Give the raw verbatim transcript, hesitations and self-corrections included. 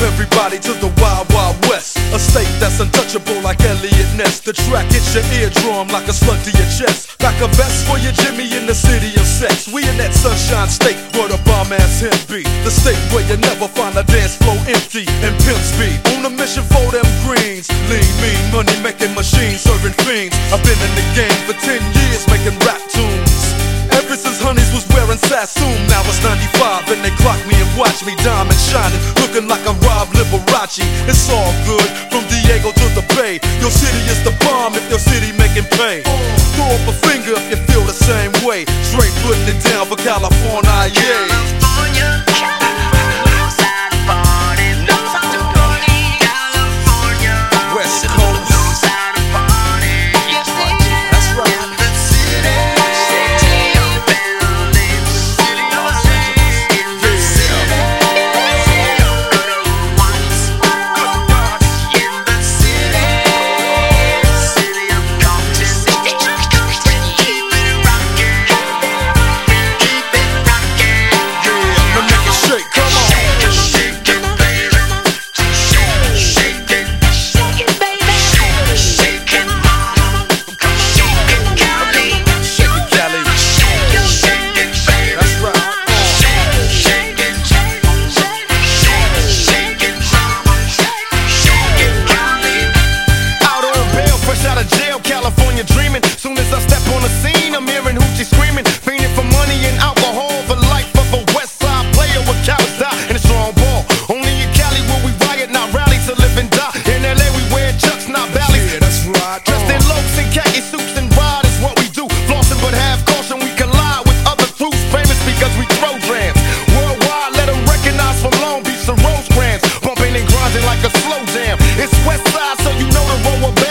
everybody to the Wild Wild West, a state that's untouchable like Elliot Ness. The track hits your eardrum like a slug to your chest. Pack a vest for your Jimmy in the city of sex. We in that sunshine state where the bomb ass him be. The state where you never find a dance floor empty and pimp speed. On a mission for them greens. Lean, mean, money making machines, serving fiends. I've been in the game for ten years making rap tunes. Ever since Honeys was wearing Sassoon. Now it's ninety-five and they clock me and watch me diamond shining, looking like a Rob Liberace. It's all good from Diego to the Bay. Your city is the bomb if your city making pain. Throw up a finger if you feel the same way. Straight putting it down for California, yeah. California. California dreaming. Soon as I step on the scene, I'm hearing hoochie screaming, fiending for money and alcohol. The life of a West Side player with cowards die and a strong ball. Only in Cali will we riot, not rally to live and die. In L A we wear chucks, not valleys. Yeah, that's right. Dressed in loafs and khaki suits and ride is what we do. Flossing but have caution, we collide with other crews. Famous because we throw drams. Worldwide, let them recognize from Long Beach to Rosecrans. Bumping and grinding like a slow jam. It's West Side, so you know the roll will